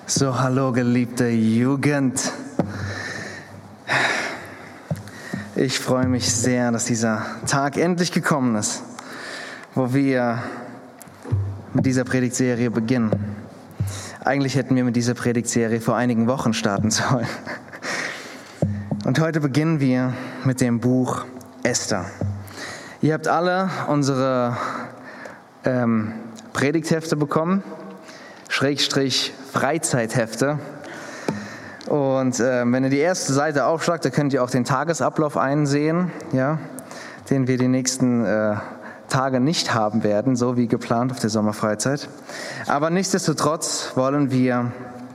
So, hallo geliebte Jugend. Ich freue mich sehr, dass dieser Tag endlich gekommen ist, wo wir mit dieser Predigtserie beginnen. Eigentlich hätten wir mit dieser Predigtserie vor einigen Wochen starten sollen. Und heute beginnen wir mit dem Buch Esther. Ihr habt alle unsere Predigthefte bekommen, Schrägstrich Freizeithefte. Und wenn ihr die erste Seite aufschlagt, da könnt ihr auch den Tagesablauf einsehen, ja, den wir die nächsten Tage nicht haben werden, so wie geplant auf der Sommerfreizeit. Aber nichtsdestotrotz wollen wir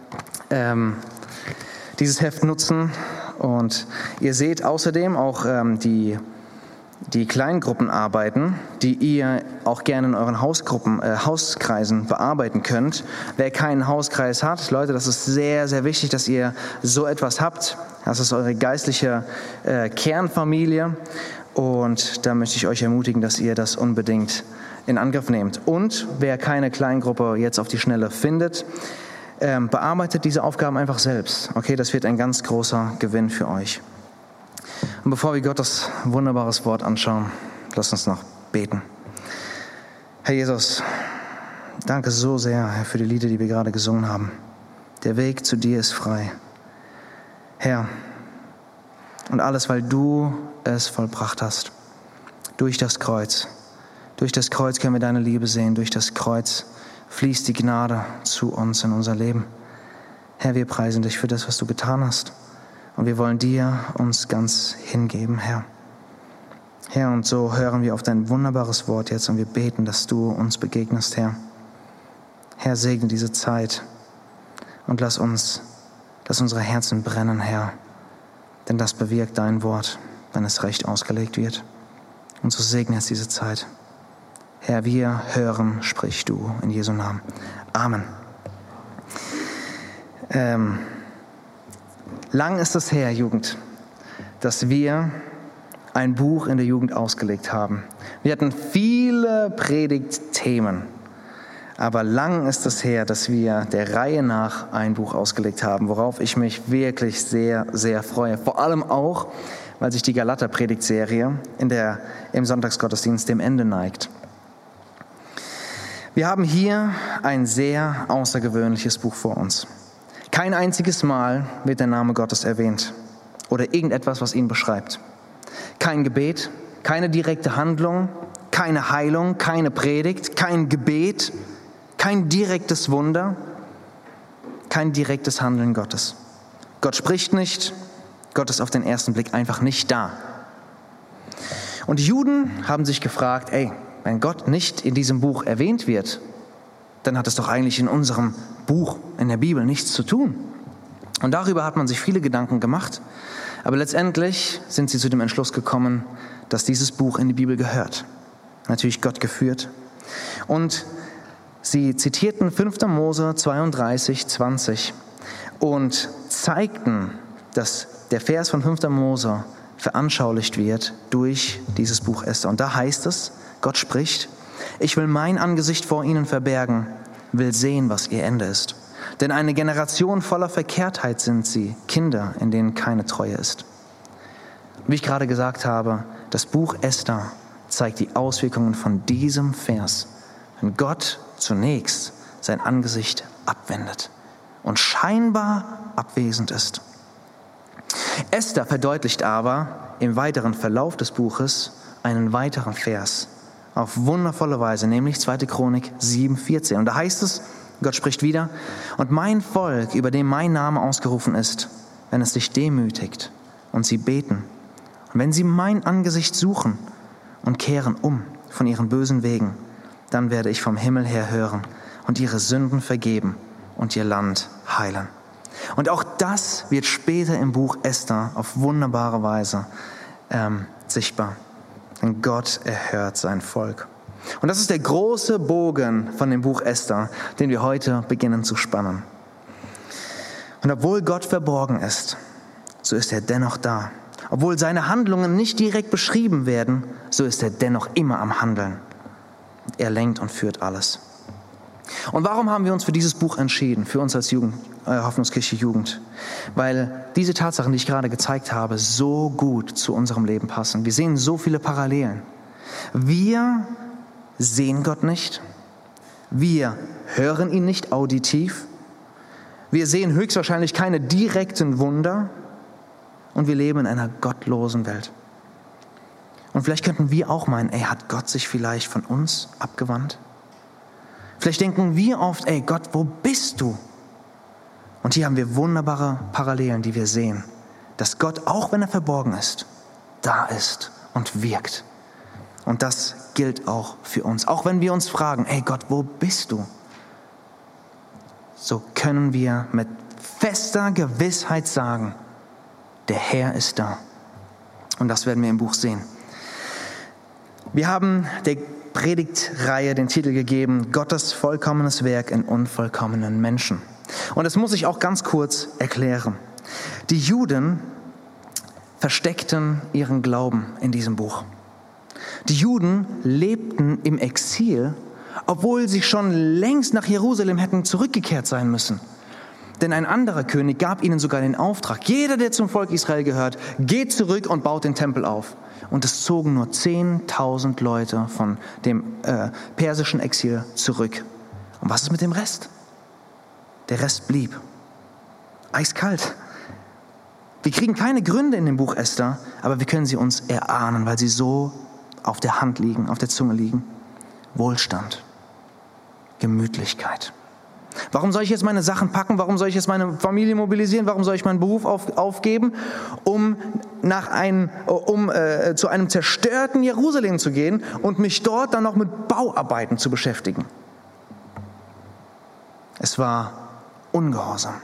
dieses Heft nutzen. Und ihr seht außerdem auch die Kleingruppenarbeiten, die ihr auch gerne in euren Hauskreisen bearbeiten könnt. Wer keinen Hauskreis hat, Leute, das ist sehr, sehr wichtig, dass ihr so etwas habt. Das ist eure geistliche Kernfamilie. Und da möchte ich euch ermutigen, dass ihr das unbedingt in Angriff nehmt. Und wer keine Kleingruppe jetzt auf die Schnelle findet, bearbeitet diese Aufgaben einfach selbst. Okay, das wird ein ganz großer Gewinn für euch. Und bevor wir Gottes wunderbares Wort anschauen, lasst uns noch beten. Herr Jesus, danke so sehr, Herr, für die Lieder, die wir gerade gesungen haben. Der Weg zu dir ist frei. Herr, und alles, weil du es vollbracht hast. Durch das Kreuz. Durch das Kreuz können wir deine Liebe sehen. Durch das Kreuz fließt die Gnade zu uns in unser Leben. Herr, wir preisen dich für das, was du getan hast. Und wir wollen dir uns ganz hingeben, Herr. Herr, und so hören wir auf dein wunderbares Wort jetzt und wir beten, dass du uns begegnest, Herr. Herr, segne diese Zeit und lass unsere Herzen brennen, Herr. Denn das bewirkt dein Wort, wenn es recht ausgelegt wird. Und so segne jetzt diese Zeit. Herr, wir hören, sprich du in Jesu Namen. Amen. Lang ist es her, Jugend, dass wir ein Buch in der Jugend ausgelegt haben. Wir hatten viele Predigtthemen, aber lang ist es her, dass wir der Reihe nach ein Buch ausgelegt haben, worauf ich mich wirklich sehr, sehr freue. Vor allem auch, weil sich die Galater-Predigtserie im Sonntagsgottesdienst dem Ende neigt. Wir haben hier ein sehr außergewöhnliches Buch vor uns. Kein einziges Mal wird der Name Gottes erwähnt oder irgendetwas, was ihn beschreibt. Kein Gebet, keine direkte Handlung, keine Heilung, keine Predigt, kein Gebet, kein direktes Wunder, kein direktes Handeln Gottes. Gott spricht nicht, Gott ist auf den ersten Blick einfach nicht da. Und die Juden haben sich gefragt, wenn Gott nicht in diesem Buch erwähnt wird, dann hat es doch eigentlich in unserem Buch, in der Bibel, nichts zu tun. Und darüber hat man sich viele Gedanken gemacht. Aber letztendlich sind sie zu dem Entschluss gekommen, dass dieses Buch in die Bibel gehört. Natürlich Gott geführt. Und sie zitierten 5. Mose 32, 20 und zeigten, dass der Vers von 5. Mose veranschaulicht wird durch dieses Buch Esther. Und da heißt es, Gott spricht: Ich will mein Angesicht vor ihnen verbergen, will sehen, was ihr Ende ist. Denn eine Generation voller Verkehrtheit sind sie, Kinder, in denen keine Treue ist. Wie ich gerade gesagt habe, das Buch Esther zeigt die Auswirkungen von diesem Vers. Wenn Gott zunächst sein Angesicht abwendet und scheinbar abwesend ist. Esther verdeutlicht aber im weiteren Verlauf des Buches einen weiteren Vers auf wundervolle Weise, nämlich 2. Chronik 7,14. Und da heißt es, Gott spricht wieder: Und mein Volk, über dem mein Name ausgerufen ist, wenn es sich demütigt und sie beten, und wenn sie mein Angesicht suchen und kehren um von ihren bösen Wegen, dann werde ich vom Himmel her hören und ihre Sünden vergeben und ihr Land heilen. Und auch das wird später im Buch Esther auf wunderbare Weise sichtbar. Denn Gott erhört sein Volk. Und das ist der große Bogen von dem Buch Esther, den wir heute beginnen zu spannen. Und obwohl Gott verborgen ist, so ist er dennoch da. Obwohl seine Handlungen nicht direkt beschrieben werden, so ist er dennoch immer am Handeln. Er lenkt und führt alles. Und warum haben wir uns für dieses Buch entschieden, für uns als Hoffnungskirche Jugend? Weil diese Tatsachen, die ich gerade gezeigt habe, so gut zu unserem Leben passen. Wir sehen so viele Parallelen. Wir sehen Gott nicht. Wir hören ihn nicht auditiv. Wir sehen höchstwahrscheinlich keine direkten Wunder. Und wir leben in einer gottlosen Welt. Und vielleicht könnten wir auch meinen, hat Gott sich vielleicht von uns abgewandt? Vielleicht denken wir oft, Gott, wo bist du? Und hier haben wir wunderbare Parallelen, die wir sehen. Dass Gott, auch wenn er verborgen ist, da ist und wirkt. Und das gilt auch für uns. Auch wenn wir uns fragen, Gott, wo bist du? So können wir mit fester Gewissheit sagen, der Herr ist da. Und das werden wir im Buch sehen. Wir haben der Predigtreihe den Titel gegeben, Gottes vollkommenes Werk in unvollkommenen Menschen. Und das muss ich auch ganz kurz erklären. Die Juden versteckten ihren Glauben in diesem Buch. Die Juden lebten im Exil, obwohl sie schon längst nach Jerusalem hätten zurückgekehrt sein müssen. Denn ein anderer König gab ihnen sogar den Auftrag, jeder, der zum Volk Israel gehört, geht zurück und baut den Tempel auf. Und es zogen nur 10.000 Leute von dem persischen Exil zurück. Und was ist mit dem Rest? Der Rest blieb. Eiskalt. Wir kriegen keine Gründe in dem Buch Esther, aber wir können sie uns erahnen, weil sie so auf der Hand liegen, auf der Zunge liegen. Wohlstand. Gemütlichkeit. Warum soll ich jetzt meine Sachen packen? Warum soll ich jetzt meine Familie mobilisieren? Warum soll ich meinen Beruf aufgeben, um zu einem zerstörten Jerusalem zu gehen und mich dort dann noch mit Bauarbeiten zu beschäftigen? Es war Ungehorsam.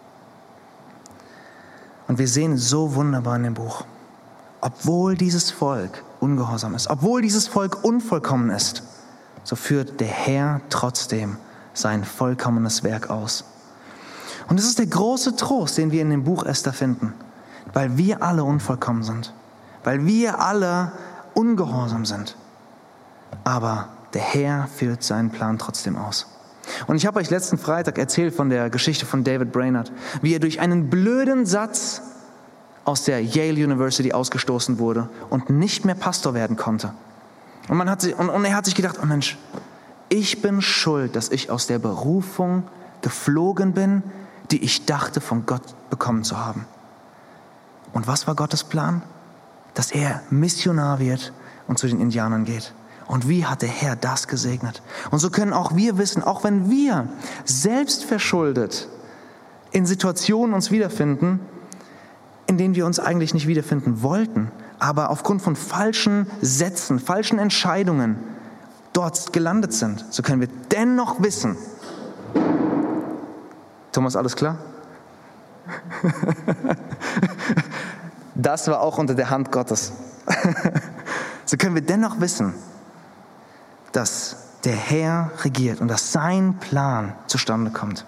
Und wir sehen so wunderbar in dem Buch, obwohl dieses Volk ungehorsam ist, obwohl dieses Volk unvollkommen ist, so führt der Herr trotzdem sein vollkommenes Werk aus. Und das ist der große Trost, den wir in dem Buch Esther finden, weil wir alle unvollkommen sind, weil wir alle ungehorsam sind. Aber der Herr führt seinen Plan trotzdem aus. Und ich habe euch letzten Freitag erzählt von der Geschichte von David Brainerd, wie er durch einen blöden Satz aus der Yale University ausgestoßen wurde und nicht mehr Pastor werden konnte. Und er hat sich gedacht, oh Mensch, ich bin schuld, dass ich aus der Berufung geflogen bin, die ich dachte, von Gott bekommen zu haben. Und was war Gottes Plan? Dass er Missionar wird und zu den Indianern geht. Und wie hat der Herr das gesegnet? Und so können auch wir wissen, auch wenn wir selbst verschuldet in Situationen uns wiederfinden, in denen wir uns eigentlich nicht wiederfinden wollten, aber aufgrund von falschen Sätzen, falschen Entscheidungen dort gelandet sind, so können wir dennoch wissen. Thomas, alles klar? Das war auch unter der Hand Gottes. So können wir dennoch wissen, dass der Herr regiert und dass sein Plan zustande kommt.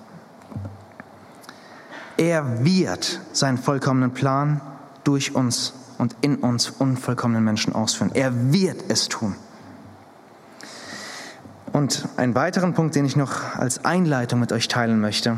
Er wird seinen vollkommenen Plan durch uns und in uns unvollkommenen Menschen ausführen. Er wird es tun. Und einen weiteren Punkt, den ich noch als Einleitung mit euch teilen möchte.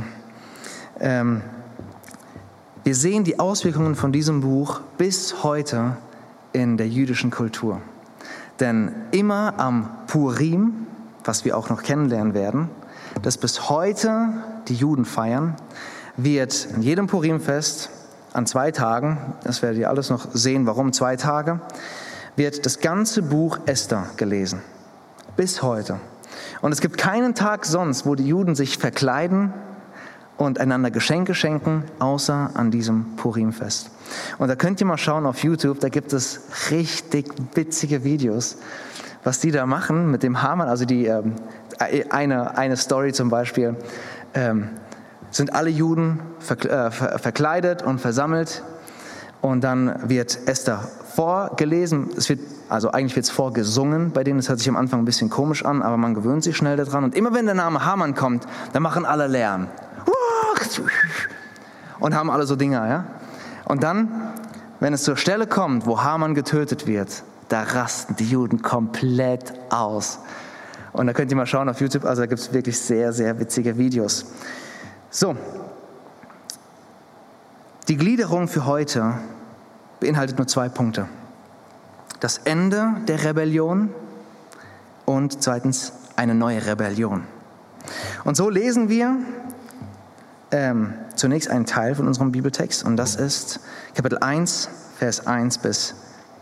Wir sehen die Auswirkungen von diesem Buch bis heute in der jüdischen Kultur. Denn immer am Purim, was wir auch noch kennenlernen werden, das bis heute die Juden feiern, wird in jedem Purimfest an 2 Tagen, das werdet ihr alles noch sehen, warum 2 Tage, wird das ganze Buch Esther gelesen. Bis heute. Und es gibt keinen Tag sonst, wo die Juden sich verkleiden und einander Geschenke schenken, außer an diesem Purimfest. Und da könnt ihr mal schauen auf YouTube, da gibt es richtig witzige Videos, was die da machen mit dem Haman. Also eine Story zum Beispiel, sind alle Juden verkleidet und versammelt und dann wird Esther vorgelesen. Eigentlich wird es vorgesungen, bei denen, das hört sich am Anfang ein bisschen komisch an, aber man gewöhnt sich schnell daran. Und immer wenn der Name Haman kommt, dann machen alle Lärm. Und haben alle so Dinger, ja? Und dann, wenn es zur Stelle kommt, wo Haman getötet wird, da rasten die Juden komplett aus. Und da könnt ihr mal schauen auf YouTube, also da gibt es wirklich sehr, sehr witzige Videos. So, die Gliederung für heute beinhaltet nur 2 Punkte. Das Ende der Rebellion und zweitens eine neue Rebellion. Und so lesen wir zunächst einen Teil von unserem Bibeltext und das ist Kapitel 1, Vers 1 bis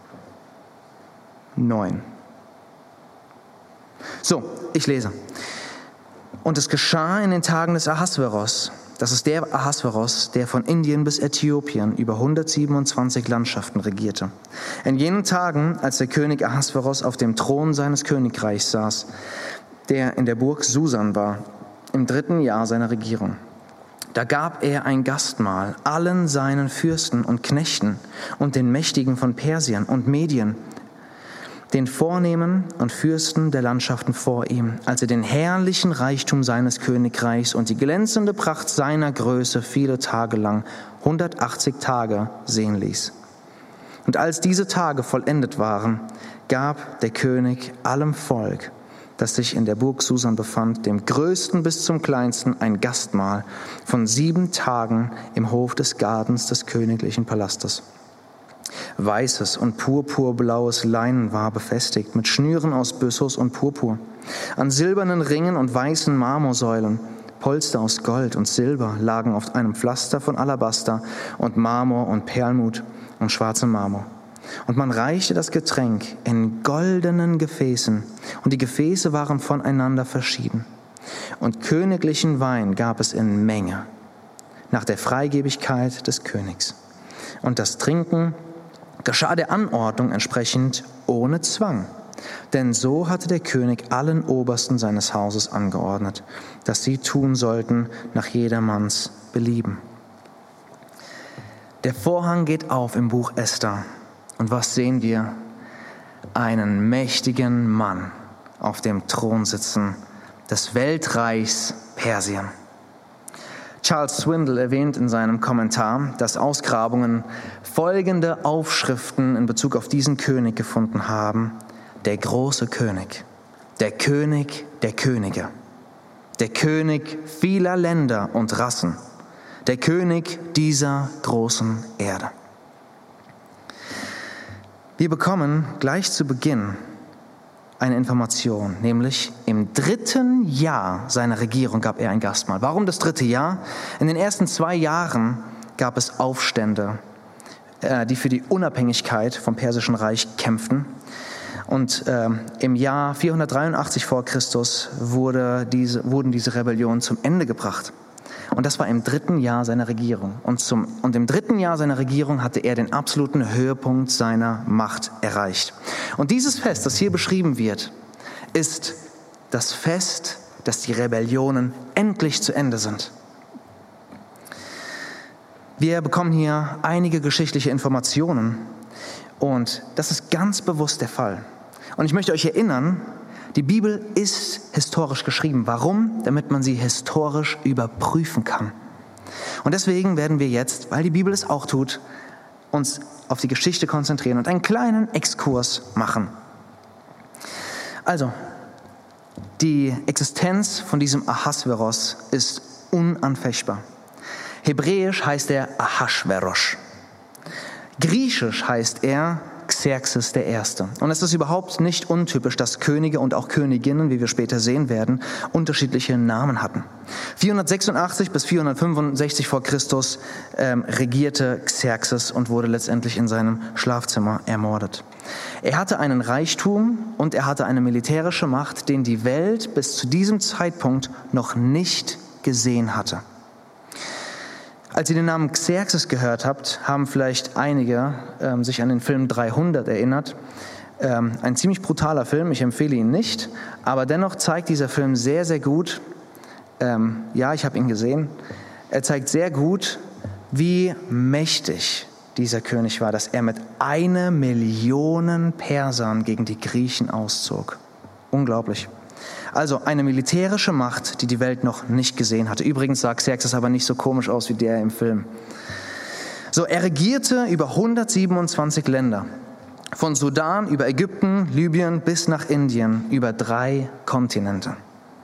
9. So, ich lese. Und es geschah in den Tagen des Ahasveros, das ist der Ahasveros, der von Indien bis Äthiopien über 127 Landschaften regierte. In jenen Tagen, als der König Ahasveros auf dem Thron seines Königreichs saß, der in der Burg Susan war, im 3. Jahr seiner Regierung. Da gab er ein Gastmahl allen seinen Fürsten und Knechten und den Mächtigen von Persien und Medien, den Vornehmen und Fürsten der Landschaften vor ihm, als er den herrlichen Reichtum seines Königreichs und die glänzende Pracht seiner Größe viele Tage lang, 180 Tage, sehen ließ. Und als diese Tage vollendet waren, gab der König allem Volk, das sich in der Burg Susan befand, dem Größten bis zum Kleinsten, ein Gastmahl von 7 Tagen im Hof des Gartens des königlichen Palastes. Weißes und purpurblaues Leinen war befestigt, mit Schnüren aus Byssus und Purpur, an silbernen Ringen und weißen Marmorsäulen. Polster aus Gold und Silber lagen auf einem Pflaster von Alabaster und Marmor und Perlmut und schwarzem Marmor. Und man reichte das Getränk in goldenen Gefäßen, und die Gefäße waren voneinander verschieden. Und königlichen Wein gab es in Menge, nach der Freigebigkeit des Königs. Und das Trinken geschah der Anordnung entsprechend ohne Zwang. Denn so hatte der König allen Obersten seines Hauses angeordnet, dass sie tun sollten nach jedermanns Belieben. Der Vorhang geht auf im Buch Esther. Und was sehen wir? Einen mächtigen Mann auf dem Thron sitzen, des Weltreichs Persien. Charles Swindoll erwähnt in seinem Kommentar, dass Ausgrabungen folgende Aufschriften in Bezug auf diesen König gefunden haben: der große König, der König der Könige, der König vieler Länder und Rassen, der König dieser großen Erde. Wir bekommen gleich zu Beginn eine Information, nämlich im 3. Jahr seiner Regierung gab er ein Gastmahl. Warum das 3. Jahr? In den ersten 2 Jahren gab es Aufstände, die für die Unabhängigkeit vom Persischen Reich kämpften. Und im Jahr 483 vor Christus wurden diese Rebellionen zum Ende gebracht. Und das war im 3. Jahr seiner Regierung. Und im 3. Jahr seiner Regierung hatte er den absoluten Höhepunkt seiner Macht erreicht. Und dieses Fest, das hier beschrieben wird, ist das Fest, dass die Rebellionen endlich zu Ende sind. Wir bekommen hier einige geschichtliche Informationen. Und das ist ganz bewusst der Fall. Und ich möchte euch erinnern, die Bibel ist historisch geschrieben. Warum? Damit man sie historisch überprüfen kann. Und deswegen werden wir jetzt, weil die Bibel es auch tut, uns auf die Geschichte konzentrieren und einen kleinen Exkurs machen. Also, die Existenz von diesem Ahasveros ist unanfechtbar. Hebräisch heißt er Ahasveros. Griechisch heißt er Xerxes I. Und es ist überhaupt nicht untypisch, dass Könige und auch Königinnen, wie wir später sehen werden, unterschiedliche Namen hatten. 486 bis 465 vor Christus regierte Xerxes und wurde letztendlich in seinem Schlafzimmer ermordet. Er hatte einen Reichtum und er hatte eine militärische Macht, den die Welt bis zu diesem Zeitpunkt noch nicht gesehen hatte. Als ihr den Namen Xerxes gehört habt, haben vielleicht einige sich an den Film 300 erinnert. Ein ziemlich brutaler Film, ich empfehle ihn nicht, aber dennoch zeigt dieser Film sehr, sehr gut, ja, ich habe ihn gesehen, er zeigt sehr gut, wie mächtig dieser König war, dass er mit 1 Million Persern gegen die Griechen auszog. Unglaublich. Also eine militärische Macht, die die Welt noch nicht gesehen hatte. Übrigens sah Xerxes aber nicht so komisch aus wie der im Film. So, er regierte über 127 Länder. Von Sudan über Ägypten, Libyen bis nach Indien, über 3 Kontinente.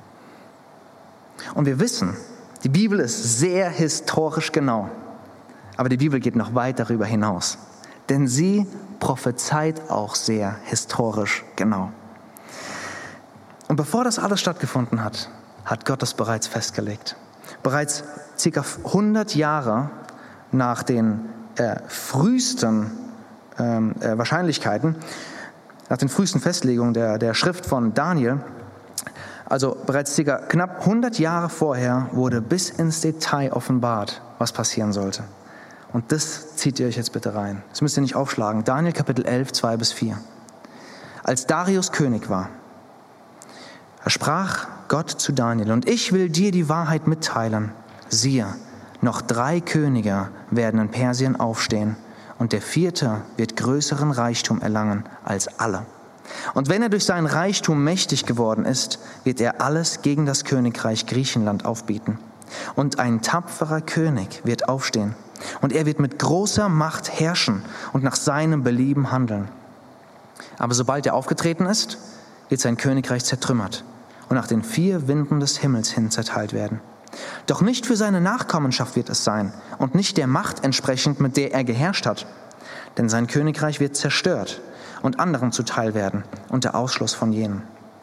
Und wir wissen, die Bibel ist sehr historisch genau. Aber die Bibel geht noch weit darüber hinaus. Denn sie prophezeit auch sehr historisch genau. Und bevor das alles stattgefunden hat, hat Gott das bereits festgelegt. Bereits ca. 100 Jahre nach den frühesten Wahrscheinlichkeiten, nach den frühesten Festlegungen der Schrift von Daniel, also bereits ca. knapp 100 Jahre vorher, wurde bis ins Detail offenbart, was passieren sollte. Und das zieht ihr euch jetzt bitte rein. Das müsst ihr nicht aufschlagen. Daniel Kapitel 11, 2-4. Als Darius König war, da sprach Gott zu Daniel: Und ich will dir die Wahrheit mitteilen. Siehe, noch 3 Könige werden in Persien aufstehen, und der 4. wird größeren Reichtum erlangen als alle. Und wenn er durch seinen Reichtum mächtig geworden ist, wird er alles gegen das Königreich Griechenland aufbieten. Und ein tapferer König wird aufstehen, und er wird mit großer Macht herrschen und nach seinem Belieben handeln. Aber sobald er aufgetreten ist, wird sein Königreich zertrümmert und nach den 4 Winden des Himmels hin zerteilt werden. Doch nicht für seine Nachkommenschaft wird es sein und nicht der Macht entsprechend, mit der er geherrscht hat. Denn sein Königreich wird zerstört und anderen zuteil werden, unter Ausschluss von jenen.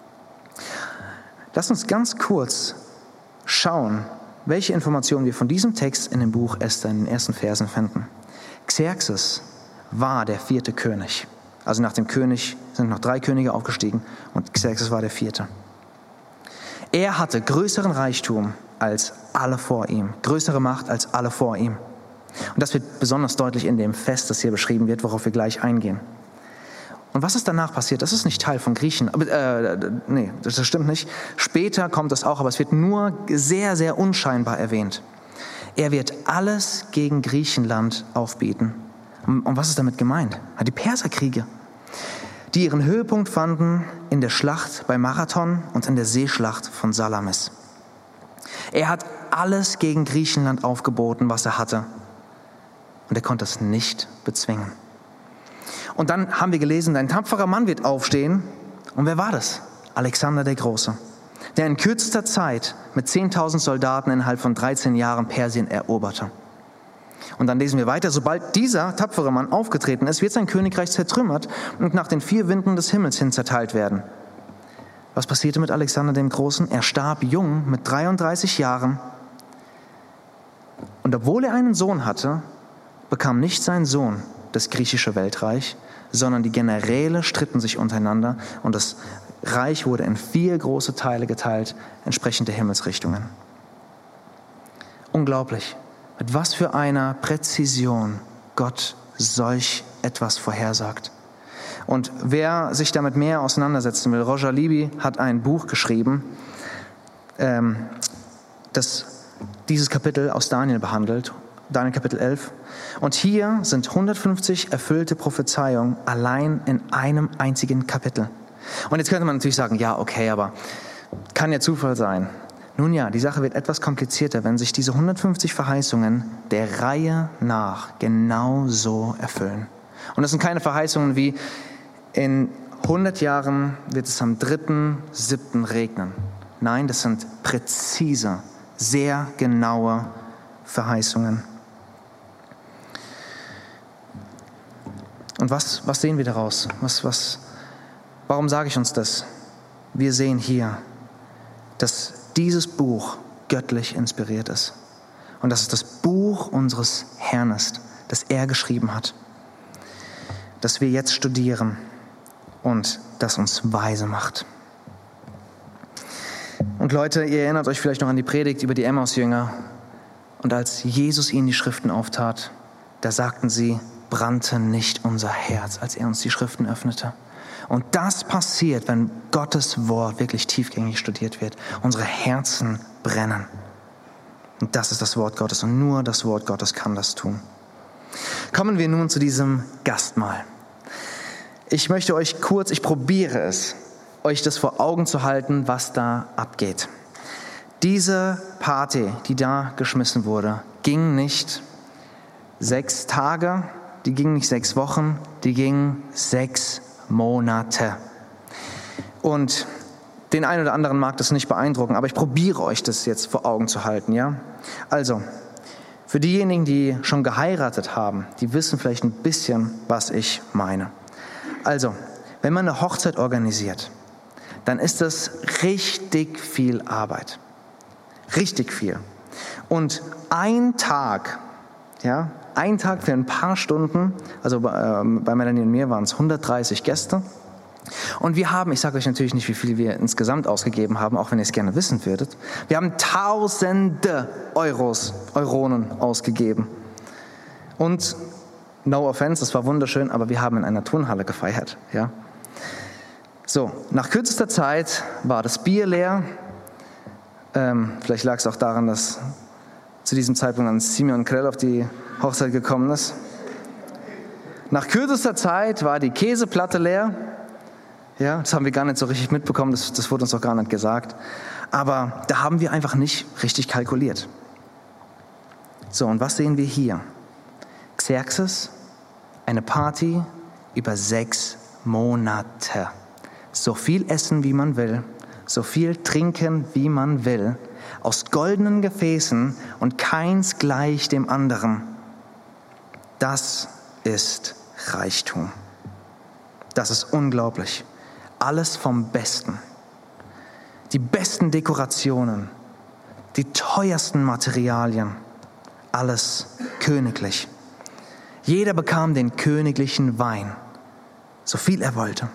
Lass uns ganz kurz schauen, welche Informationen wir von diesem Text in dem Buch Esther in den ersten Versen finden. Xerxes war der 4. König. Also nach dem König sind noch 3 Könige aufgestiegen und Xerxes war der 4. Er hatte größeren Reichtum als alle vor ihm, größere Macht als alle vor ihm. Und das wird besonders deutlich in dem Fest, das hier beschrieben wird, worauf wir gleich eingehen. Und was ist danach passiert? Das ist nicht Teil von Griechen. Nee, das stimmt nicht. Später kommt es auch, aber es wird nur sehr, sehr unscheinbar erwähnt. Er wird alles gegen Griechenland aufbieten. Und was ist damit gemeint? Die Perserkriege, die ihren Höhepunkt fanden in der Schlacht bei Marathon und in der Seeschlacht von Salamis. Er hat alles gegen Griechenland aufgeboten, was er hatte. Und er konnte es nicht bezwingen. Und dann haben wir gelesen, ein tapferer Mann wird aufstehen. Und wer war das? Alexander der Große, der in kürzester Zeit mit 10.000 Soldaten innerhalb von 13 Jahren Persien eroberte. Und dann lesen wir weiter: Sobald dieser tapfere Mann aufgetreten ist, wird sein Königreich zertrümmert und nach den 4 Winden des Himmels hin zerteilt werden. Was passierte mit Alexander dem Großen? Er starb jung mit 33 Jahren. Und obwohl er einen Sohn hatte, bekam nicht sein Sohn das griechische Weltreich, sondern die Generäle stritten sich untereinander und das Reich wurde in 4 große Teile geteilt, entsprechend der Himmelsrichtungen. Unglaublich, mit was für einer Präzision Gott solch etwas vorhersagt. Und wer sich damit mehr auseinandersetzen will, Roger Libby hat ein Buch geschrieben, das dieses Kapitel aus Daniel behandelt, Daniel Kapitel 11. Und hier sind 150 erfüllte Prophezeiungen allein in einem einzigen Kapitel. Und jetzt könnte man natürlich sagen, ja, okay, aber kann ja Zufall sein. Nun ja, die Sache wird etwas komplizierter, wenn sich diese 150 Verheißungen der Reihe nach genau so erfüllen. Und das sind keine Verheißungen wie: in 100 Jahren wird es am 3.7. regnen. Nein, das sind präzise, sehr genaue Verheißungen. Und was sehen wir daraus? Warum sage ich uns das? Wir sehen hier, dass dieses Buch göttlich inspiriert ist. Und dass es das Buch unseres Herrn ist, das er geschrieben hat. Das wir jetzt studieren und das uns weise macht. Und Leute, ihr erinnert euch vielleicht noch an die Predigt über die Emmaus-Jünger. Und als Jesus ihnen die Schriften auftat, da sagten sie: brannte nicht unser Herz, als er uns die Schriften öffnete. Und das passiert, wenn Gottes Wort wirklich tiefgängig studiert wird. Unsere Herzen brennen. Und das ist das Wort Gottes. Und nur das Wort Gottes kann das tun. Kommen wir nun zu diesem Gastmahl. Ich möchte euch kurz, ich probiere es, euch das vor Augen zu halten, was da abgeht. Diese Party, die da geschmissen wurde, ging nicht 6 Tage, die ging nicht 6 Wochen, die ging 6 Monate. Und den einen oder anderen mag das nicht beeindrucken, aber ich probiere euch das jetzt vor Augen zu halten, ja? Also, für diejenigen, die schon geheiratet haben, die wissen vielleicht ein bisschen, was ich meine. Also, wenn man eine Hochzeit organisiert, dann ist das richtig viel Arbeit. Richtig viel. Und ein Tag für ein paar Stunden, also bei Melanie und mir waren es 130 Gäste. Und wir haben, ich sage euch natürlich nicht, wie viel wir insgesamt ausgegeben haben, auch wenn ihr es gerne wissen würdet. Wir haben tausende Euronen ausgegeben. Und no offense, das war wunderschön, aber wir haben in einer Turnhalle gefeiert. Ja? So, nach kürzester Zeit war das Bier leer. Vielleicht lag es auch daran, dass zu diesem Zeitpunkt dann Simeon Krell auf die Hochzeit gekommen ist. Nach kürzester Zeit war die Käseplatte leer. Ja, das haben wir gar nicht so richtig mitbekommen, das wurde uns auch gar nicht gesagt. Aber da haben wir einfach nicht richtig kalkuliert. So, und was sehen wir hier? Xerxes, eine Party über 6 Monate. So viel essen, wie man will, so viel trinken, wie man will, aus goldenen Gefäßen und keins gleich dem anderen. Das ist Reichtum. Das ist unglaublich. Alles vom Besten. Die besten Dekorationen, die teuersten Materialien, alles königlich. Jeder bekam den königlichen Wein, so viel er wollte.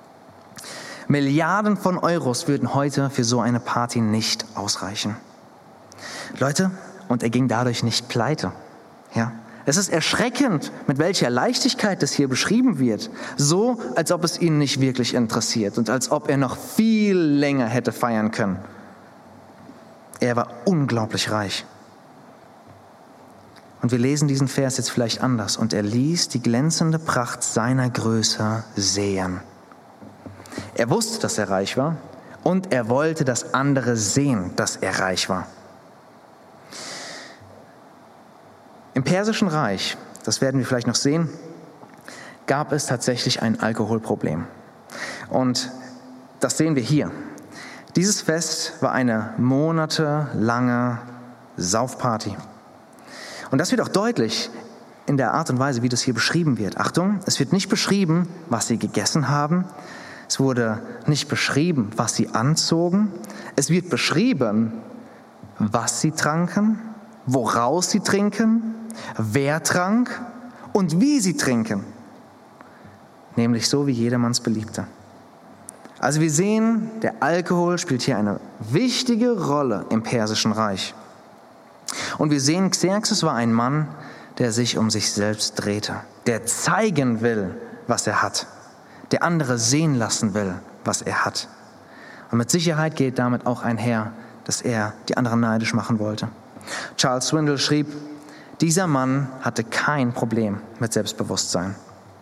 Milliarden von Euros würden heute für so eine Party nicht ausreichen. Leute, und er ging dadurch nicht pleite. Ja? Es ist erschreckend, mit welcher Leichtigkeit das hier beschrieben wird. So, als ob es ihn nicht wirklich interessiert und als ob er noch viel länger hätte feiern können. Er war unglaublich reich. Und wir lesen diesen Vers jetzt vielleicht anders. Und er ließ die glänzende Pracht seiner Größe sehen. Er wusste, dass er reich war und er wollte, dass andere sehen, dass er reich war. Im Persischen Reich, das werden wir vielleicht noch sehen, gab es tatsächlich ein Alkoholproblem. Und das sehen wir hier. Dieses Fest war eine monatelange Saufparty. Und das wird auch deutlich in der Art und Weise, wie das hier beschrieben wird. Achtung, es wird nicht beschrieben, was sie gegessen haben. Es wurde nicht beschrieben, was sie anzogen. Es wird beschrieben, was sie tranken, woraus sie trinken, wer trank und wie sie trinken. Nämlich so, wie jedermanns beliebte. Also wir sehen, der Alkohol spielt hier eine wichtige Rolle im Persischen Reich. Und wir sehen, Xerxes war ein Mann, der sich um sich selbst drehte, der zeigen will, was er hat, der andere sehen lassen will, was er hat. Und mit Sicherheit geht damit auch einher, dass er die anderen neidisch machen wollte. Charles Swindoll schrieb, dieser Mann hatte kein Problem mit Selbstbewusstsein.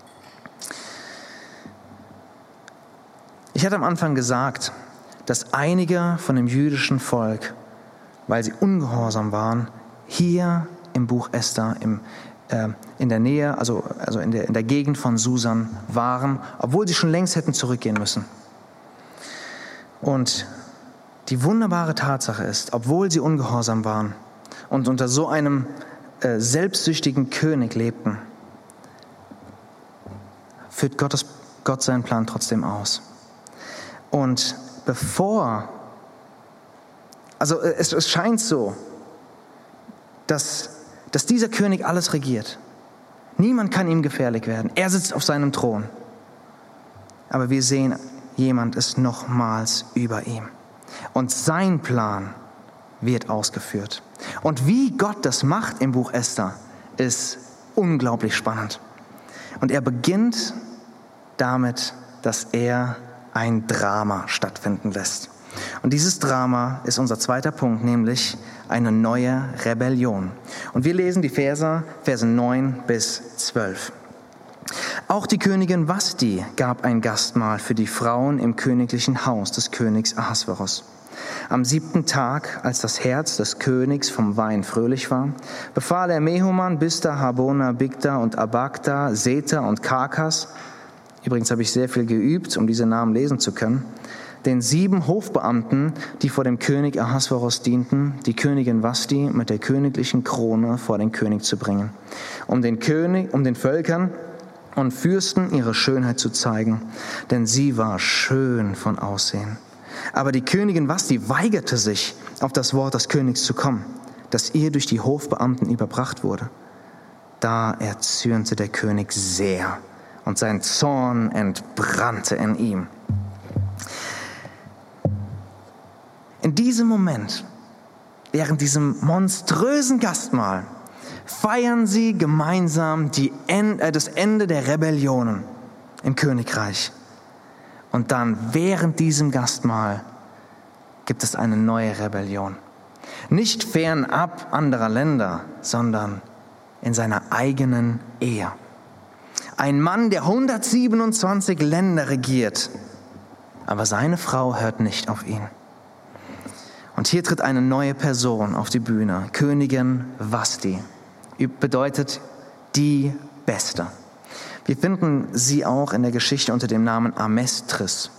Ich hatte am Anfang gesagt, dass einige von dem jüdischen Volk, weil sie ungehorsam waren, hier im Buch Esther in der Nähe, also in der Gegend von Susan waren, obwohl sie schon längst hätten zurückgehen müssen. Und die wunderbare Tatsache ist, obwohl sie ungehorsam waren und unter so einem selbstsüchtigen König lebten, führt Gott seinen Plan trotzdem aus. Und es scheint so, dass dieser König alles regiert. Niemand kann ihm gefährlich werden. Er sitzt auf seinem Thron. Aber wir sehen, jemand ist nochmals über ihm. Und sein Plan wird ausgeführt. Und wie Gott das macht im Buch Esther, ist unglaublich spannend. Und er beginnt damit, dass er ein Drama stattfinden lässt. Und dieses Drama ist unser zweiter Punkt, nämlich eine neue Rebellion. Und wir lesen die Verse 9 bis 12. Auch die Königin Vashti gab ein Gastmahl für die Frauen im königlichen Haus des Königs Ahasveros. Am 7. Tag, als das Herz des Königs vom Wein fröhlich war, befahl er Mehuman, Biztha, Harbona, Bigtha und Abagtha, Seta und Karkas, übrigens habe ich sehr viel geübt, um diese Namen lesen zu können, den 7 Hofbeamten, die vor dem König Ahasveros dienten, die Königin Vashti mit der königlichen Krone vor den König zu bringen, um den Völkern und Fürsten ihre Schönheit zu zeigen, denn sie war schön von Aussehen. Aber die Königin Vashti weigerte sich, auf das Wort des Königs zu kommen, das ihr durch die Hofbeamten überbracht wurde. Da erzürnte der König sehr und sein Zorn entbrannte in ihm. In diesem Moment, während diesem monströsen Gastmahl, feiern sie gemeinsam das Ende der Rebellionen im Königreich. Und dann während diesem Gastmahl gibt es eine neue Rebellion. Nicht fernab anderer Länder, sondern in seiner eigenen Ehe. Ein Mann, der 127 Länder regiert, aber seine Frau hört nicht auf ihn. Und hier tritt eine neue Person auf die Bühne, Königin Vashti. Bedeutet die Beste. Wir finden sie auch in der Geschichte unter dem Namen Amestris.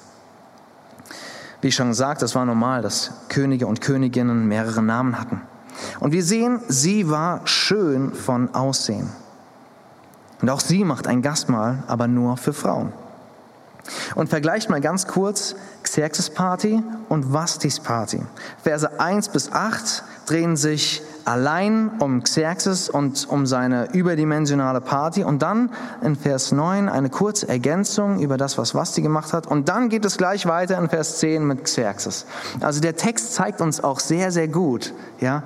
Wie schon gesagt, es war normal, dass Könige und Königinnen mehrere Namen hatten. Und wir sehen, sie war schön von Aussehen. Und auch sie macht ein Gastmahl, aber nur für Frauen. Und vergleicht mal ganz kurz Xerxes Party und Vashtis Party. Verse 1 bis 8 drehen sich allein um Xerxes und um seine überdimensionale Party. Und dann in Vers 9 eine kurze Ergänzung über das, was Vashti gemacht hat. Und dann geht es gleich weiter in Vers 10 mit Xerxes. Also der Text zeigt uns auch sehr, sehr gut, ja,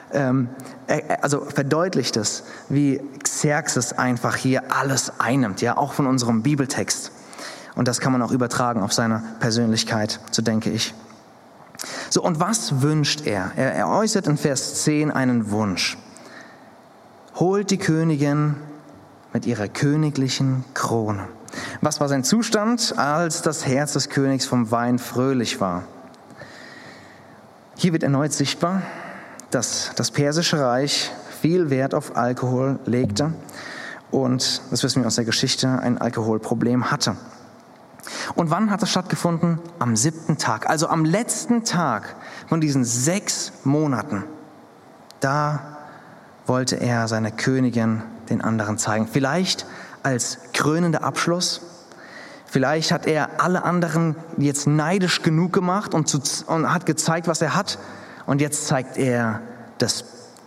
also verdeutlicht es, wie Xerxes einfach hier alles einnimmt, ja, auch von unserem Bibeltext. Und das kann man auch übertragen auf seine Persönlichkeit, so denke ich. So, und was wünscht er? Er äußert in Vers 10 einen Wunsch. Holt die Königin mit ihrer königlichen Krone. Was war sein Zustand, als das Herz des Königs vom Wein fröhlich war? Hier wird erneut sichtbar, dass das Persische Reich viel Wert auf Alkohol legte und, das wissen wir aus der Geschichte, ein Alkoholproblem hatte. Und wann hat das stattgefunden? Am 7. Tag, also am letzten Tag von diesen 6 Monaten. Da wollte er seine Königin den anderen zeigen. Vielleicht als krönender Abschluss. Vielleicht hat er alle anderen jetzt neidisch genug gemacht und hat gezeigt, was er hat. Und jetzt zeigt er das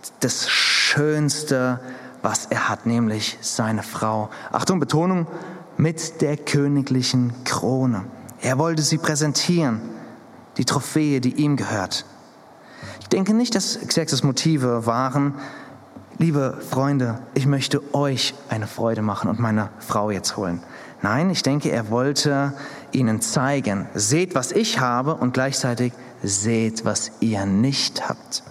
Schönste, was er hat, nämlich seine Frau. Achtung, Betonung, mit der königlichen Krone. Er wollte sie präsentieren, die Trophäe, die ihm gehört. Ich denke nicht, dass Xerxes Motive waren, liebe Freunde, ich möchte euch eine Freude machen und meine Frau jetzt holen. Nein, ich denke, er wollte ihnen zeigen, seht, was ich habe und gleichzeitig seht, was ihr nicht habt.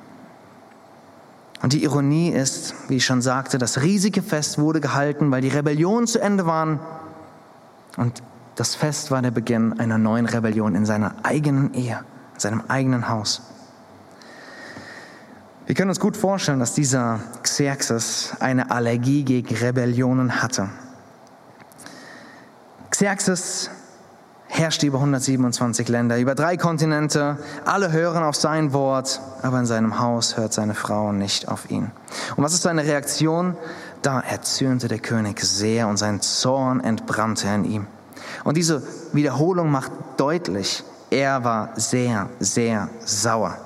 Und die Ironie ist, wie ich schon sagte, das riesige Fest wurde gehalten, weil die Rebellionen zu Ende waren. Und das Fest war der Beginn einer neuen Rebellion in seiner eigenen Ehe, in seinem eigenen Haus. Wir können uns gut vorstellen, dass dieser Xerxes eine Allergie gegen Rebellionen hatte. Xerxes herrschte über 127 Länder, über 3 Kontinente. Alle hören auf sein Wort, aber in seinem Haus hört seine Frau nicht auf ihn. Und was ist seine Reaktion? Da erzürnte der König sehr und sein Zorn entbrannte in ihm. Und diese Wiederholung macht deutlich, er war sehr, sehr sauer.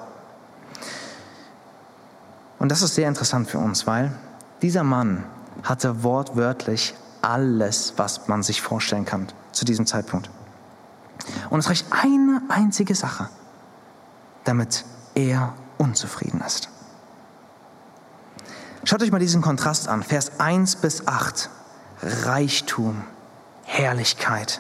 Und das ist sehr interessant für uns, weil dieser Mann hatte wortwörtlich alles, was man sich vorstellen kann zu diesem Zeitpunkt. Und es reicht eine einzige Sache, damit er unzufrieden ist. Schaut euch mal diesen Kontrast an, Vers 1 bis 8. Reichtum, Herrlichkeit.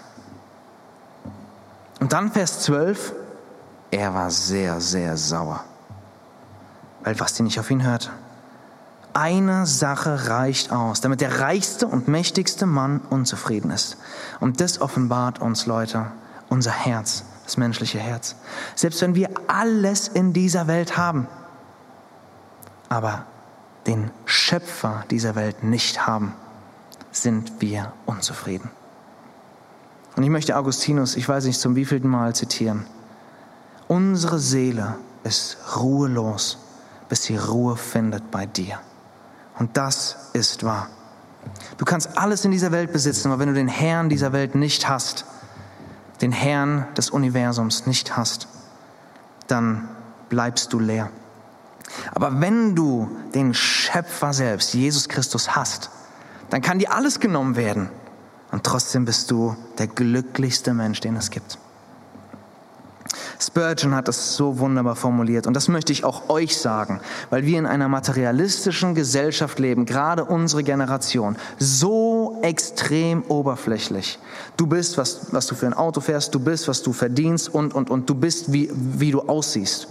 Und dann Vers 12, er war sehr, sehr sauer, weil Vashti nicht auf ihn hörte. Eine Sache reicht aus, damit der reichste und mächtigste Mann unzufrieden ist. Und das offenbart uns, Leute, unser Herz, das menschliche Herz. Selbst wenn wir alles in dieser Welt haben, aber den Schöpfer dieser Welt nicht haben, sind wir unzufrieden. Und ich möchte Augustinus, ich weiß nicht zum wievielten Mal zitieren. Unsere Seele ist ruhelos, bis sie Ruhe findet bei dir. Und das ist wahr. Du kannst alles in dieser Welt besitzen, aber wenn du den Herrn dieser Welt nicht hast, den Herrn des Universums nicht hast, dann bleibst du leer. Aber wenn du den Schöpfer selbst, Jesus Christus, hast, dann kann dir alles genommen werden. Und trotzdem bist du der glücklichste Mensch, den es gibt. Spurgeon hat es so wunderbar formuliert. Und das möchte ich auch euch sagen, weil wir in einer materialistischen Gesellschaft leben, gerade unsere Generation, so extrem oberflächlich. Du bist, was du für ein Auto fährst, du bist, was du verdienst und du bist, wie du aussiehst.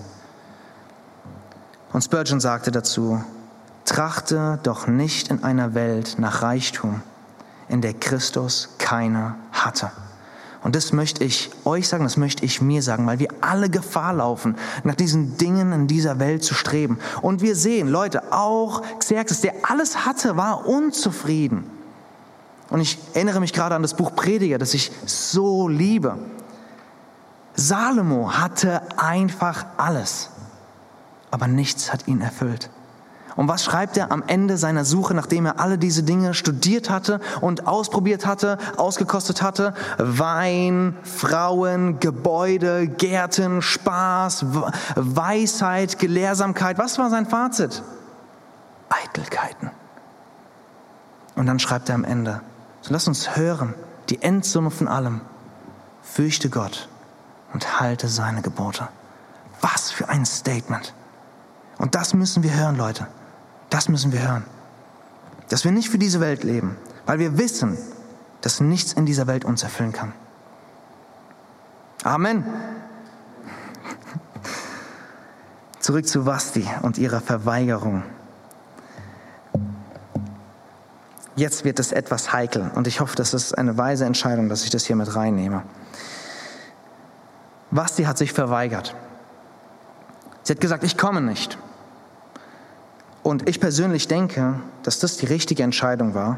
Und Spurgeon sagte dazu: Trachte doch nicht in einer Welt nach Reichtum, in der Christus keiner hatte. Und das möchte ich euch sagen, das möchte ich mir sagen, weil wir alle Gefahr laufen, nach diesen Dingen in dieser Welt zu streben. Und wir sehen, Leute, auch Xerxes, der alles hatte, war unzufrieden. Und ich erinnere mich gerade an das Buch Prediger, das ich so liebe. Salomo hatte einfach alles, aber nichts hat ihn erfüllt. Und was schreibt er am Ende seiner Suche, nachdem er alle diese Dinge studiert hatte und ausprobiert hatte, ausgekostet hatte? Wein, Frauen, Gebäude, Gärten, Spaß, Weisheit, Gelehrsamkeit. Was war sein Fazit? Eitelkeiten. Und dann schreibt er am Ende: So lass uns hören, die Endsumme von allem. Fürchte Gott und halte seine Gebote. Was für ein Statement. Und das müssen wir hören, Leute. Das müssen wir hören. Dass wir nicht für diese Welt leben, weil wir wissen, dass nichts in dieser Welt uns erfüllen kann. Amen. Zurück zu Vashti und ihrer Verweigerung. Jetzt wird es etwas heikel und ich hoffe, das ist eine weise Entscheidung, dass ich das hier mit reinnehme. Vashti hat sich verweigert. Sie hat gesagt, ich komme nicht. Und ich persönlich denke, dass das die richtige Entscheidung war.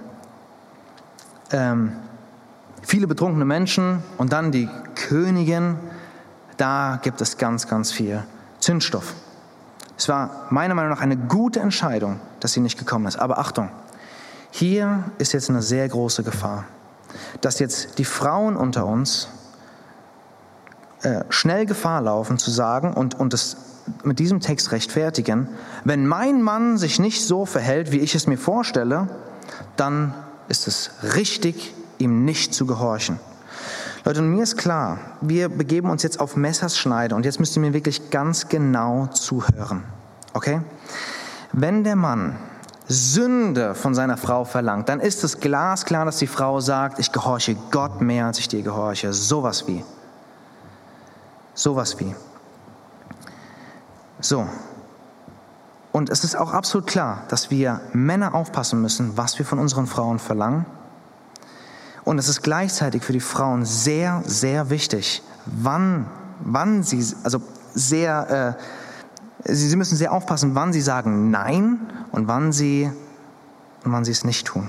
Viele betrunkene Menschen und dann die Königin, da gibt es ganz, ganz viel Zündstoff. Es war meiner Meinung nach eine gute Entscheidung, dass sie nicht gekommen ist. Aber Achtung, hier ist jetzt eine sehr große Gefahr, dass jetzt die Frauen unter uns schnell Gefahr laufen zu sagen und es mit diesem Text rechtfertigen: Wenn mein Mann sich nicht so verhält, wie ich es mir vorstelle, dann ist es richtig, ihm nicht zu gehorchen. Leute, und mir ist klar, wir begeben uns jetzt auf Messerschneide und jetzt müsst ihr mir wirklich ganz genau zuhören. Okay? Wenn der Mann Sünde von seiner Frau verlangt, dann ist es glasklar, dass die Frau sagt, ich gehorche Gott mehr, als ich dir gehorche. Sowas wie. So. Und es ist auch absolut klar, dass wir Männer aufpassen müssen, was wir von unseren Frauen verlangen. Und es ist gleichzeitig für die Frauen sehr, sehr wichtig, wann sie, also sehr, sie müssen sehr aufpassen, wann sie sagen Nein und wann sie es nicht tun.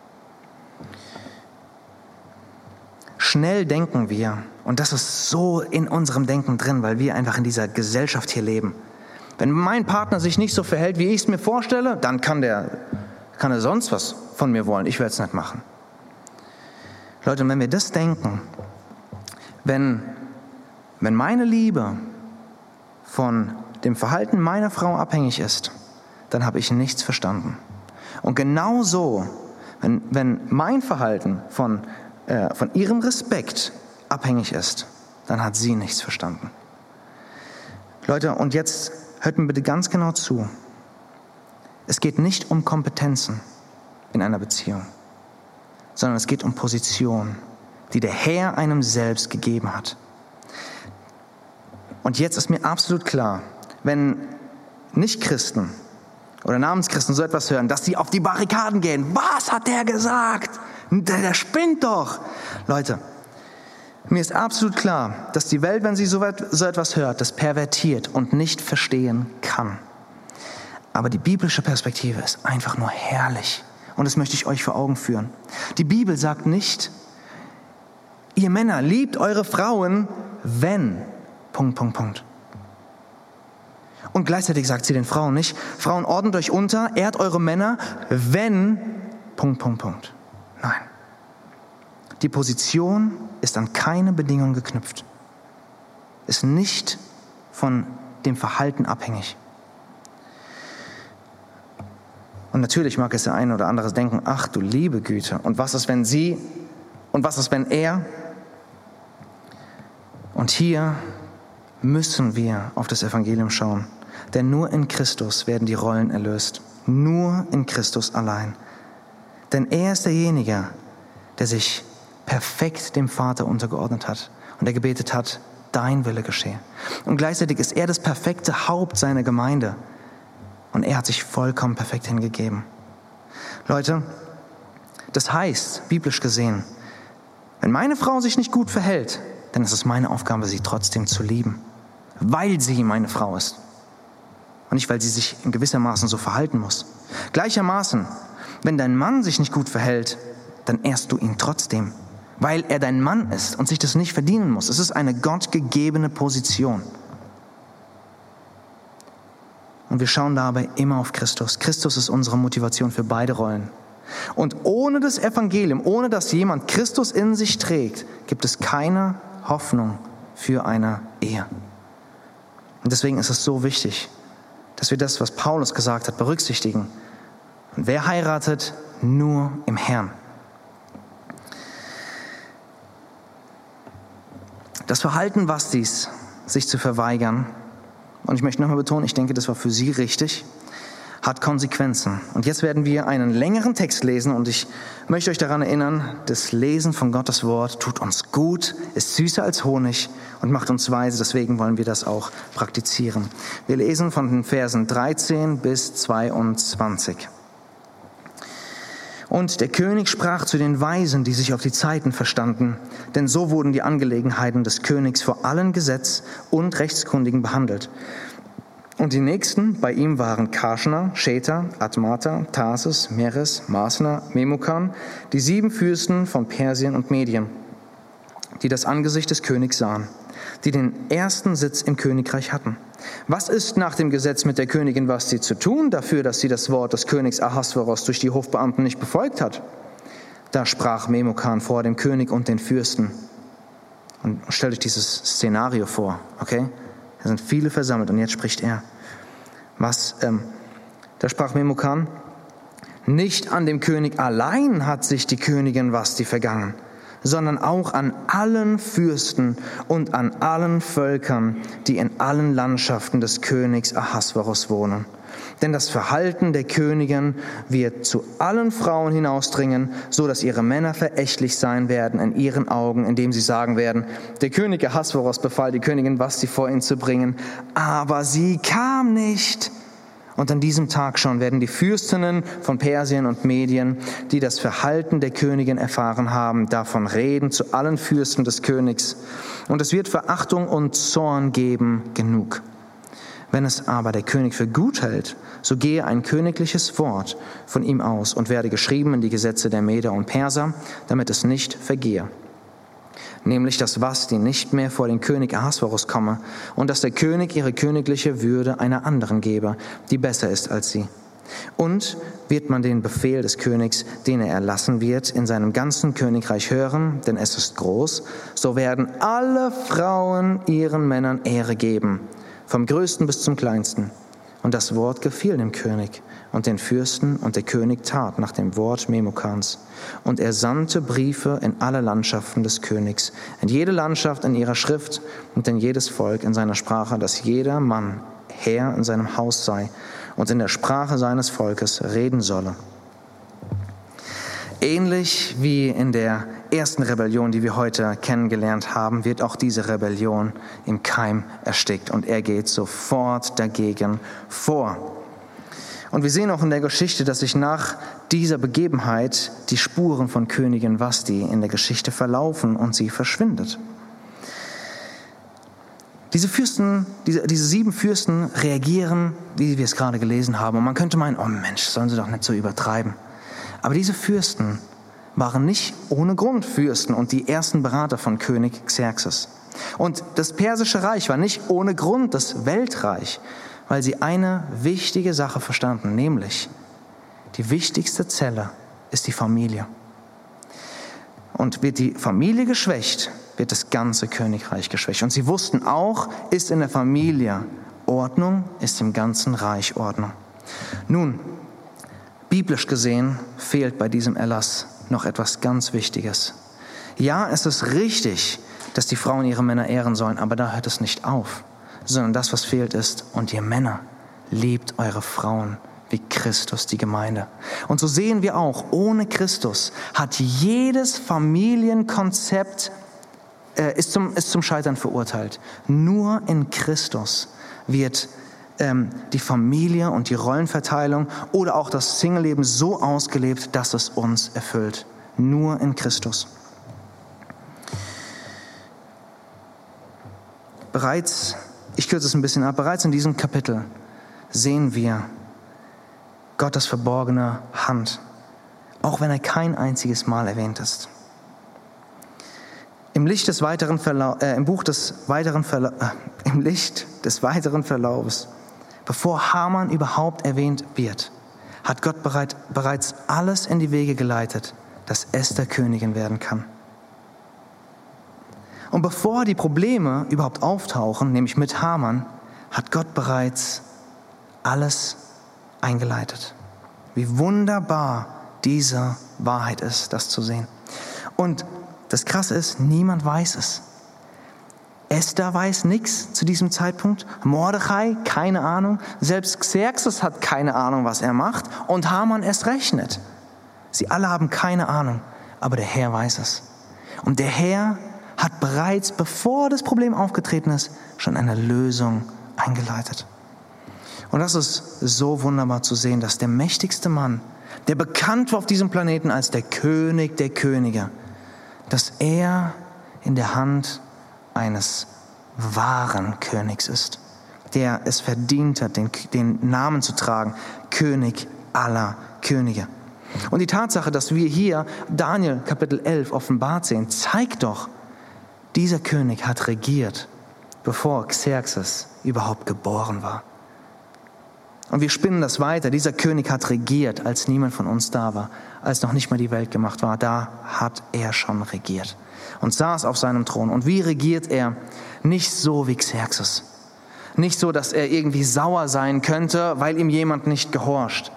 Schnell denken wir, und das ist so in unserem Denken drin, weil wir einfach in dieser Gesellschaft hier leben. Wenn mein Partner sich nicht so verhält, wie ich es mir vorstelle, dann kann er sonst was von mir wollen. Ich werde es nicht machen. Leute, und wenn wir das denken, wenn meine Liebe von dem Verhalten meiner Frau abhängig ist, dann habe ich nichts verstanden. Und genauso, wenn mein Verhalten von ihrem Respekt abhängig ist, dann hat sie nichts verstanden. Leute, und jetzt hört mir bitte ganz genau zu. Es geht nicht um Kompetenzen in einer Beziehung, sondern es geht um Position, die der Herr einem selbst gegeben hat. Und jetzt ist mir absolut klar, wenn Nicht-Christen oder Namenschristen so etwas hören, dass sie auf die Barrikaden gehen. Was hat der gesagt? Der spinnt doch. Leute, Mir ist absolut klar, dass die Welt, wenn sie so etwas hört, das pervertiert und nicht verstehen kann. Aber die biblische Perspektive ist einfach nur herrlich. Und das möchte ich euch vor Augen führen. Die Bibel sagt nicht, ihr Männer, liebt eure Frauen, wenn... Und gleichzeitig sagt sie den Frauen nicht, Frauen, ordnet euch unter, ehrt eure Männer, wenn... Nein. Die Position ist an keine Bedingung geknüpft. Ist nicht von dem Verhalten abhängig. Und natürlich mag es der eine oder andere denken, ach du liebe Güte, und was ist, wenn sie, und was ist, wenn er? Und hier müssen wir auf das Evangelium schauen. Denn nur in Christus werden die Rollen erlöst. Nur in Christus allein. Denn er ist derjenige, der sich perfekt dem Vater untergeordnet hat und der gebetet hat, dein Wille geschehe. Und gleichzeitig ist er das perfekte Haupt seiner Gemeinde und er hat sich vollkommen perfekt hingegeben. Leute, das heißt, biblisch gesehen, wenn meine Frau sich nicht gut verhält, dann ist es meine Aufgabe, sie trotzdem zu lieben, weil sie meine Frau ist und nicht, weil sie sich in gewissermaßen so verhalten muss. Gleichermaßen, wenn dein Mann sich nicht gut verhält, dann ehrst du ihn trotzdem, weil er dein Mann ist und sich das nicht verdienen muss. Es ist eine gottgegebene Position. Und wir schauen dabei immer auf Christus. Christus ist unsere Motivation für beide Rollen. Und ohne das Evangelium, ohne dass jemand Christus in sich trägt, gibt es keine Hoffnung für eine Ehe. Und deswegen ist es so wichtig, dass wir das, was Paulus gesagt hat, berücksichtigen. Und wer heiratet? Nur im Herrn. Das Verhalten Vastis, sich zu verweigern, und ich möchte nochmal betonen, ich denke, das war für sie richtig, hat Konsequenzen. Und jetzt werden wir einen längeren Text lesen und ich möchte euch daran erinnern, das Lesen von Gottes Wort tut uns gut, ist süßer als Honig und macht uns weise. Deswegen wollen wir das auch praktizieren. Wir lesen von den Versen 13 bis 22. Und der König sprach zu den Weisen, die sich auf die Zeiten verstanden, denn so wurden die Angelegenheiten des Königs vor allen Gesetz- und Rechtskundigen behandelt. Und die Nächsten bei ihm waren Karschna, Schetha, Admata, Tarsis, Meres, Masna, Memukan, die 7 Fürsten von Persien und Medien, die das Angesicht des Königs sahen, die den ersten Sitz im Königreich hatten. Was ist nach dem Gesetz mit der Königin Vasti zu tun, dafür, dass sie das Wort des Königs Ahasveros durch die Hofbeamten nicht befolgt hat? Da sprach Memukan vor dem König und den Fürsten. Und stellt euch dieses Szenario vor, okay? Da sind viele versammelt und jetzt spricht er. Da sprach Memukan, nicht an dem König allein hat sich die Königin Vasti vergangen, sondern auch an allen Fürsten und an allen Völkern, die in allen Landschaften des Königs Ahasveros wohnen. Denn das Verhalten der Königin wird zu allen Frauen hinausdringen, so dass ihre Männer verächtlich sein werden in ihren Augen, indem sie sagen werden, der König Ahasveros befahl die Königin Vasti vor ihn zu bringen, aber sie kam nicht. Und an diesem Tag schon werden die Fürstinnen von Persien und Medien, die das Verhalten der Königin erfahren haben, davon reden zu allen Fürsten des Königs. Und es wird Verachtung und Zorn geben genug. Wenn es aber der König für gut hält, so gehe ein königliches Wort von ihm aus und werde geschrieben in die Gesetze der Meder und Perser, damit es nicht vergehe. Nämlich, dass Vasti nicht mehr vor den König Ahasveros komme und dass der König ihre königliche Würde einer anderen gebe, die besser ist als sie. Und wird man den Befehl des Königs, den er erlassen wird, in seinem ganzen Königreich hören, denn es ist groß, so werden alle Frauen ihren Männern Ehre geben, vom Größten bis zum Kleinsten. Und das Wort gefiel dem König und den Fürsten, und der König tat nach dem Wort Memukans. Und er sandte Briefe in alle Landschaften des Königs, in jede Landschaft in ihrer Schrift und in jedes Volk in seiner Sprache, dass jeder Mann Herr in seinem Haus sei und in der Sprache seines Volkes reden solle. Ähnlich wie in der ersten Rebellion, die wir heute kennengelernt haben, wird auch diese Rebellion im Keim erstickt und er geht sofort dagegen vor. Und wir sehen auch in der Geschichte, dass sich nach dieser Begebenheit die Spuren von Königin Vasti in der Geschichte verlaufen und sie verschwindet. Diese 7 Fürsten reagieren, wie wir es gerade gelesen haben. Und man könnte meinen, oh Mensch, sollen sie doch nicht so übertreiben. Aber diese Fürsten waren nicht ohne Grund Fürsten und die ersten Berater von König Xerxes. Und das Persische Reich war nicht ohne Grund das Weltreich, weil sie eine wichtige Sache verstanden, nämlich die wichtigste Zelle ist die Familie. Und wird die Familie geschwächt, wird das ganze Königreich geschwächt. Und sie wussten auch, ist in der Familie Ordnung, ist im ganzen Reich Ordnung. Nun, biblisch gesehen fehlt bei diesem Erlass noch etwas ganz Wichtiges. Ja, es ist richtig, dass die Frauen ihre Männer ehren sollen, aber da hört es nicht auf, sondern das, was fehlt, ist, und ihr Männer, liebt eure Frauen wie Christus die Gemeinde. Und so sehen wir auch, ohne Christus hat jedes Familienkonzept ist zum Scheitern verurteilt. Nur in Christus wird die Familie und die Rollenverteilung oder auch das Singleleben so ausgelebt, dass es uns erfüllt. Nur in Christus. Ich kürze es ein bisschen ab, bereits in diesem Kapitel sehen wir Gottes verborgene Hand, auch wenn er kein einziges Mal erwähnt ist. Im Licht des weiteren Verlaufes, bevor Haman überhaupt erwähnt wird, hat Gott bereits alles in die Wege geleitet, dass Esther Königin werden kann. Und bevor die Probleme überhaupt auftauchen, nämlich mit Haman, hat Gott bereits alles eingeleitet. Wie wunderbar diese Wahrheit ist, das zu sehen. Und das Krasse ist, niemand weiß es. Esther weiß nichts zu diesem Zeitpunkt. Mordechai, keine Ahnung. Selbst Xerxes hat keine Ahnung, was er macht. Und Haman erst recht nicht. Sie alle haben keine Ahnung. Aber der Herr weiß es. Und der Herr hat bereits, bevor das Problem aufgetreten ist, schon eine Lösung eingeleitet. Und das ist so wunderbar zu sehen, dass der mächtigste Mann, der bekannt war auf diesem Planeten als der König der Könige, dass er in der Hand eines wahren Königs ist, der es verdient hat, den Namen zu tragen, König aller Könige. Und die Tatsache, dass wir hier Daniel Kapitel 11 offenbart sehen, zeigt doch, dieser König hat regiert, bevor Xerxes überhaupt geboren war. Und wir spinnen das weiter. Dieser König hat regiert, als niemand von uns da war, als noch nicht mal die Welt gemacht war. Da hat er schon regiert und saß auf seinem Thron. Und wie regiert er? Nicht so wie Xerxes. Nicht so, dass er irgendwie sauer sein könnte, weil ihm jemand nicht gehorcht.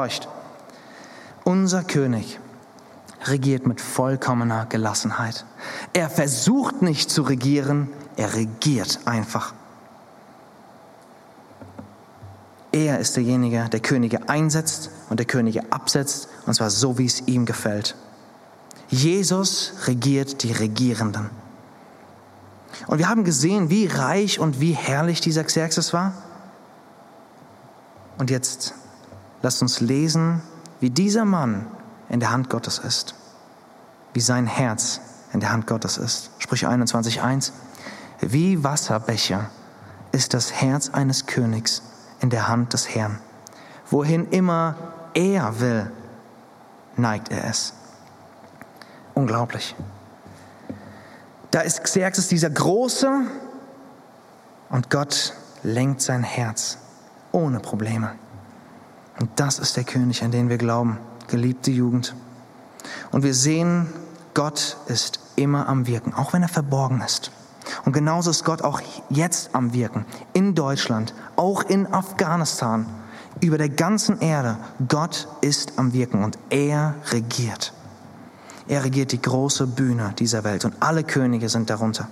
Unser König regiert mit vollkommener Gelassenheit. Er versucht nicht zu regieren, er regiert einfach. Er ist derjenige, der Könige einsetzt und der Könige absetzt, und zwar so, wie es ihm gefällt. Jesus regiert die Regierenden. Und wir haben gesehen, wie reich und wie herrlich dieser Xerxes war. Und jetzt lasst uns lesen, wie dieser Mann in der Hand Gottes ist. Wie sein Herz in der Hand Gottes ist. Sprüche 21,1. Wie Wasserbecher ist das Herz eines Königs in der Hand des Herrn. Wohin immer er will, neigt er es. Unglaublich. Da ist Xerxes dieser Große und Gott lenkt sein Herz ohne Probleme. Und das ist der König, an den wir glauben, geliebte Jugend. Und wir sehen, Gott ist immer am Wirken, auch wenn er verborgen ist. Und genauso ist Gott auch jetzt am Wirken, in Deutschland, auch in Afghanistan, über der ganzen Erde. Gott ist am Wirken und er regiert. Er regiert die große Bühne dieser Welt und alle Könige sind darunter.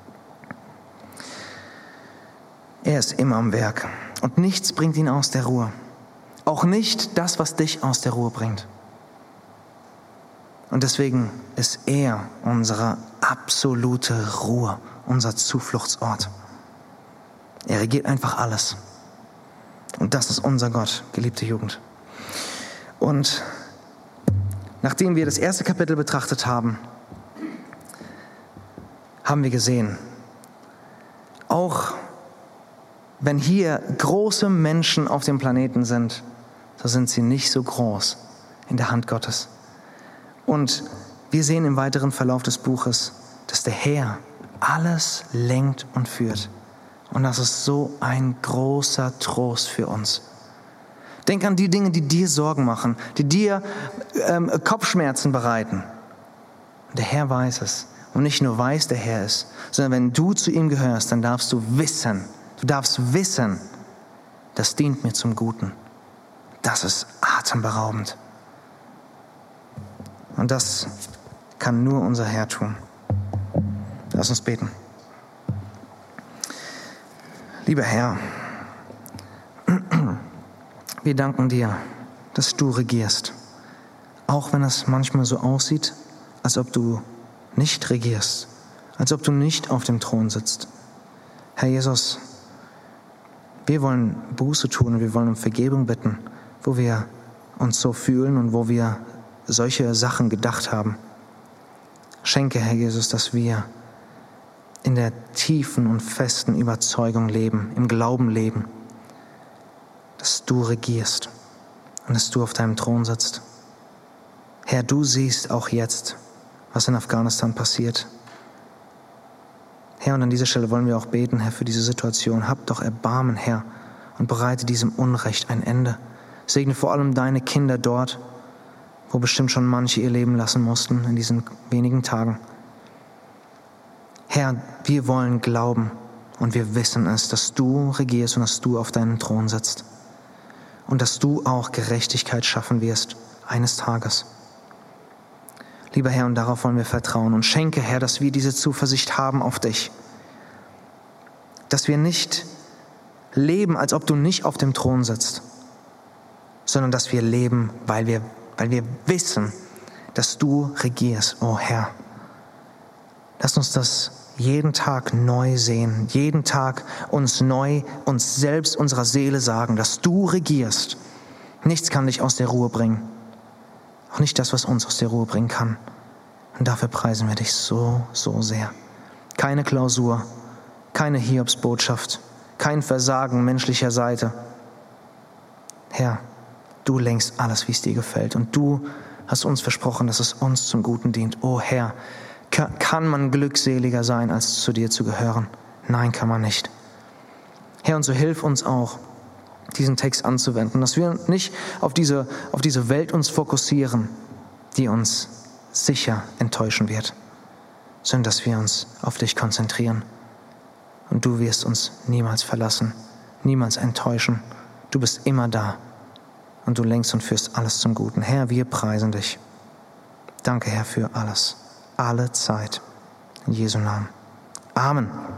Er ist immer am Werk und nichts bringt ihn aus der Ruhe. Auch nicht das, was dich aus der Ruhe bringt. Und deswegen ist er unsere absolute Ruhe, unser Zufluchtsort. Er regiert einfach alles. Und das ist unser Gott, geliebte Jugend. Und nachdem wir das erste Kapitel betrachtet haben, haben wir gesehen, auch wenn hier große Menschen auf dem Planeten sind, so sind sie nicht so groß in der Hand Gottes. Und wir sehen im weiteren Verlauf des Buches, dass der Herr alles lenkt und führt. Und das ist so ein großer Trost für uns. Denk an die Dinge, die dir Sorgen machen, die dir Kopfschmerzen bereiten. Der Herr weiß es. Und nicht nur weiß der Herr es, sondern wenn du zu ihm gehörst, dann darfst du darfst wissen, das dient mir zum Guten. Das ist atemberaubend. Und das kann nur unser Herr tun. Lass uns beten. Lieber Herr, wir danken dir, dass du regierst. Auch wenn es manchmal so aussieht, als ob du nicht regierst, als ob du nicht auf dem Thron sitzt. Herr Jesus, wir wollen Buße tun und wir wollen um Vergebung bitten, wo wir uns so fühlen und wo wir solche Sachen gedacht haben. Schenke, Herr Jesus, dass wir in der tiefen und festen Überzeugung leben, im Glauben leben, dass du regierst und dass du auf deinem Thron sitzt. Herr, du siehst auch jetzt, was in Afghanistan passiert. Herr, und an dieser Stelle wollen wir auch beten, Herr, für diese Situation. Hab doch Erbarmen, Herr, und bereite diesem Unrecht ein Ende. Segne vor allem deine Kinder dort, wo bestimmt schon manche ihr Leben lassen mussten in diesen wenigen Tagen. Herr, wir wollen glauben und wir wissen es, dass du regierst und dass du auf deinem Thron sitzt. Und dass du auch Gerechtigkeit schaffen wirst, eines Tages. Lieber Herr, und darauf wollen wir vertrauen. Und schenke, Herr, dass wir diese Zuversicht haben auf dich. Dass wir nicht leben, als ob du nicht auf dem Thron sitzt, sondern dass wir leben, weil wir wissen, dass du regierst, oh Herr. Lass uns das jeden Tag neu sehen, jeden Tag uns selbst, unserer Seele sagen, dass du regierst. Nichts kann dich aus der Ruhe bringen. Auch nicht das, was uns aus der Ruhe bringen kann. Und dafür preisen wir dich so, so sehr. Keine Klausur, keine Hiobsbotschaft, kein Versagen menschlicher Seite. Herr, du lenkst alles, wie es dir gefällt. Und du hast uns versprochen, dass es uns zum Guten dient. Oh Herr, kann man glückseliger sein, als zu dir zu gehören? Nein, kann man nicht. Herr, und so hilf uns auch, diesen Text anzuwenden, dass wir nicht auf diese Welt uns fokussieren, die uns sicher enttäuschen wird, sondern dass wir uns auf dich konzentrieren. Und du wirst uns niemals verlassen, niemals enttäuschen. Du bist immer da und du lenkst und führst alles zum Guten. Herr, wir preisen dich. Danke, Herr, für alles, alle Zeit. In Jesu Namen. Amen.